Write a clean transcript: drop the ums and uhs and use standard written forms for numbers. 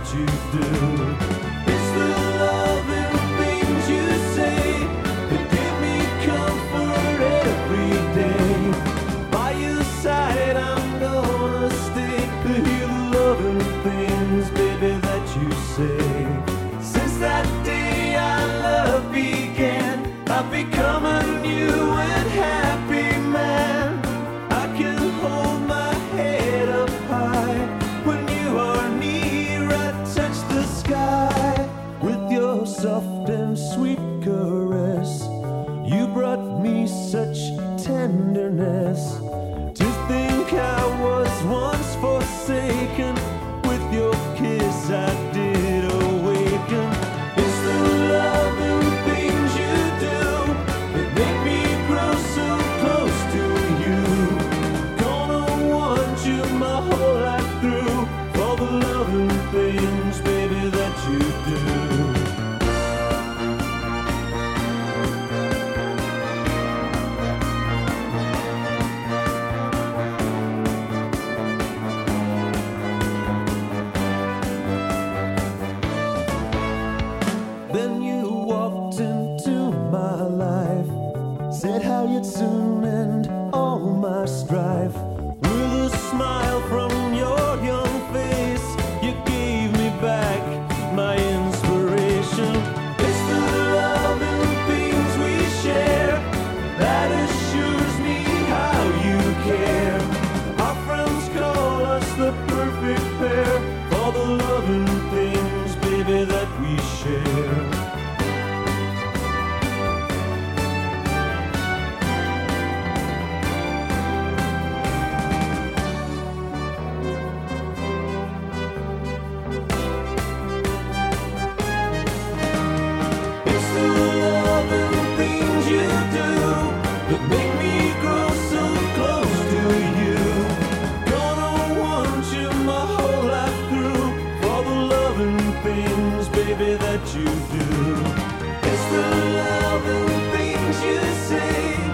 you do. It's the loving things you say that give me comfort every day. By your side I'm gonna stay to hear the loving things, baby, that you say. Since that day our love began, I've become a new and happy man. I can hold my head up high when you are near. I touch the sky with your soft and sweet caress. You brought me such tenderness. To think I was once forsaken, with your kiss I did awaken. It's the loving things you do that make me grow so close to you. Gonna want you my whole life through, for the loving things, baby, that you do. Then you walked into my life, said how you'd soon end all my strife. With a smile from your young face, you gave me back my inspiration. It's the loving things we share that assures me how you care. Our friends call us the perfect pair, for the loving things, baby, that we share. It's the loving things you do that make me grow so close to you. Gonna want you my whole life through, for the loving things, baby, that you do. It's the loving things you say